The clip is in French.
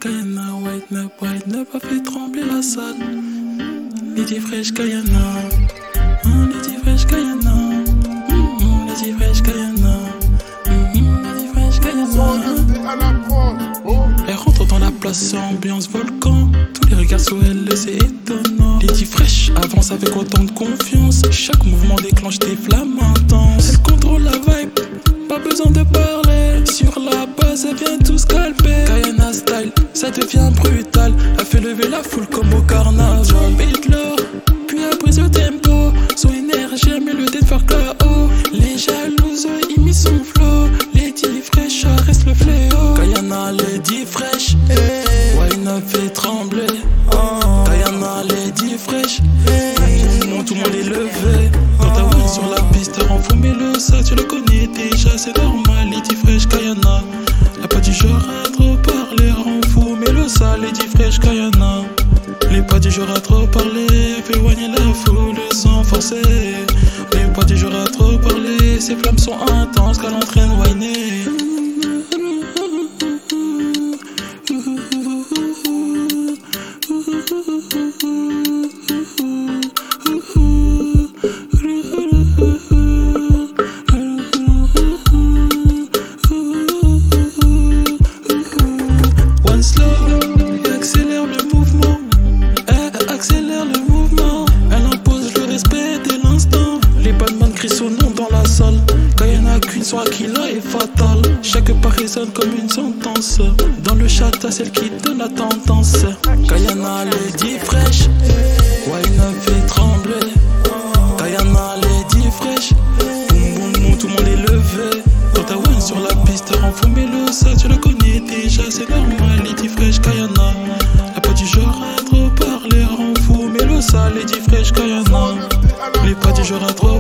Kayana, white up a fait trembler la salle. Lady Fresh Kayana, Lady Fresh Kayana, Lady Fresh Kayana, Lady Fresh Kayana. Elle rentre dans la place, ambiance volcan. Tous les regards sur elle, c'est étonnant. Lady Fresh avance avec autant de confiance. Chaque mouvement déclenche des flammes intenses. Elle contrôle la vibe, pas besoin de parler. Sur la base, elle vient tout scalper. Kayana style, ça devient brutal. Elle fait lever la foule comme au carnaval. Beat low, puis elle brise le tempo. Son énergie, elle met le dead for KO. Les jalouses, imitent son flow. Lady Fresh reste le fléau. Kayana, Lady Fresh, wine up fait trembler. Kayana, Lady Fresh, tout le monde est levé. Quand t'as wine sur la piste, rend fou, mais le ça tu le connais déjà, c'est normal. Lady Fresh Kayana, y'a pas du genre à trop parler, rend fou, mais le ça. Lady Fresh Kayana, les pas du genre à trop parler, fait éloigner la foule sans forcer. Les pas du genre à trop parler, ses flammes sont intenses qu'elle entraîne whiner. Accélère le mouvement, elle impose le respect dès l'instant. Les badman crient son nom dans la salle. Kayana Queen, son Aquila est fatal. Chaque pas résonne comme une sentence. Dans le chat, t'as celle qui donne la tendance. Kayana, Lady Fresh, wine up fait trembler. Kayana, Lady Fresh, boum boum boum, tout le monde est levé. Quand t'as wine sur la piste, rend fou, mais le ça tu le connais déjà, c'est normal. Lady Fresh Kayana, y'a pas du genre à trop parler, rend fou, mais le ça. Lady Fresh Kayana, les pas du genre à trop